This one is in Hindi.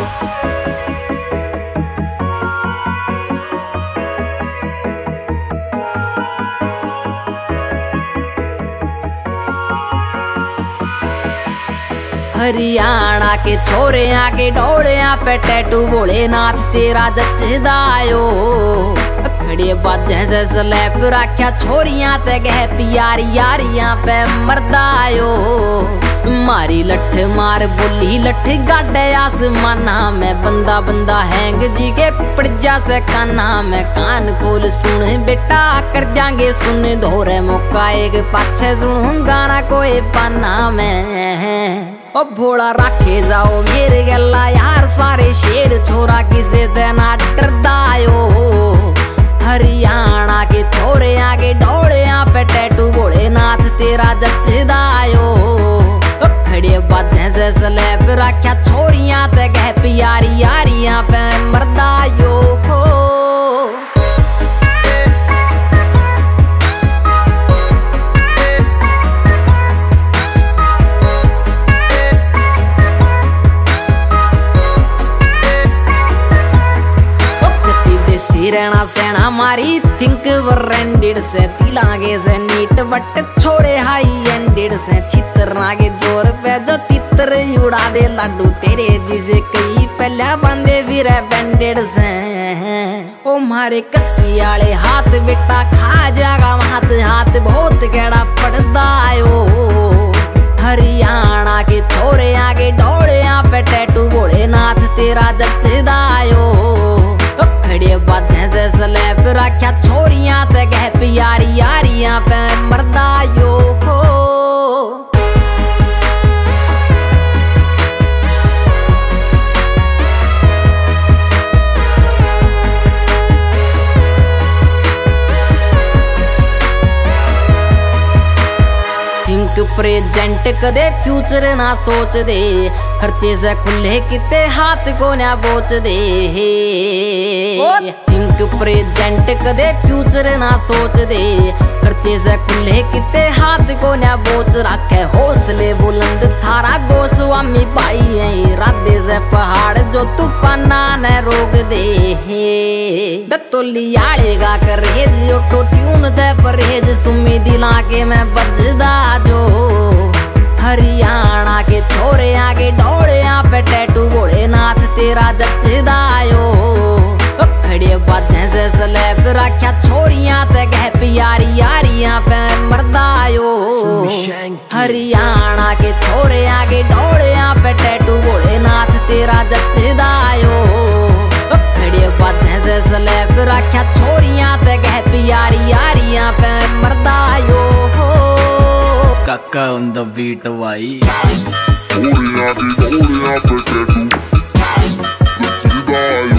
हरियाणा के छोरे आके डोले पे टैटू भोलेनाथ तेरा जचदायो खड़े बाजे से स्लैप रख्या छोरियां ते गह प्यारी यारियां पे मरदायो मारी लठ मार बोली लठ गाडे आसमाना में बंदा बंदा हैंग जी के पड़जा से काना में कान खोल सुन बेटा कर जाएंगे सुन धोरे मौका एक पाछे सुन गाना कोई पाना में ओ भोला रखे जाओ मेरे गला यार सारे शेर छोरा किसे देना डरदायो हरियाणा के छोरे आगे डोले पे टैटू भोलेनाथ तेरा जचदायो खड़े बाजे से स्लैब रख्या छोरियां ते गह प्यारी यारियां पे मरदायो रहना सेना मारी थिंक ब्रांडेड से तिलागे से नीट बट छोड़े हाई एंडेड से चित्र नागे जोर पे जो तितर उड़ा दे लाडू तेरे जिसे कई पहले बंदे भी रह बैंडेड से ओ मारे कस्सी आले हाथ बेटा खा जागा हाथ हाथ बहुत गड़ा पड़दायो हरियाणा के छोरे आगे डोले पे टैटू भोलेनाथ तेरा जचदायो खड़े बाजे से स्लैब रख्या छोरियां ते गह प्यारी यारियां पे मरदायो थिंक प्रेजेंट कदे फ्यूचर ना सोच दे खर्चे से खुले किते हाथ को ना बोच दे थिंक प्रेजेंट कदे फ्यूचर ना सोच दे खर्चे से खुले किते हाथ को ना बोच रखे हौसले बुलंद थारा गोस्वामी भाई है इरादे से पहाड़ जो तूफाना न रोक दे दत्तोली आलेगा करेज ऑटो ट्यून दे परहेज सुमी दिला के मैं बजदा जो हरियाणा के छोरे आगे डोले पे टैटू भोलेनाथ तेरा जचदायो खड़े बाजे से स्लैब रख्या छोरियां ते गह प्यारी यारियां पे मरदायो हरियाणा के छोरे आगे डोले पे टैटू भोलेनाथ तेरा जचदायो खड़े बाजे से स्लैब रख्या छोरियां ते गह प्यारी यारियां पे मरदायो काका on the beat भाई Olha, olha,